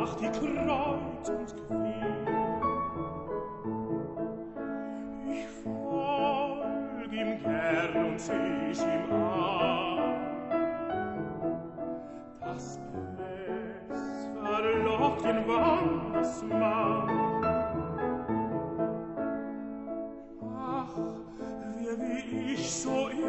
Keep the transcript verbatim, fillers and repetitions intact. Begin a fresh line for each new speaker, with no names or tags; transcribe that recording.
macht die Kreuz und Quer. Ich folg ihm gern und seh ich ihm an. Das Bess verlockt den Wandersmann. Ach, wer wie ich so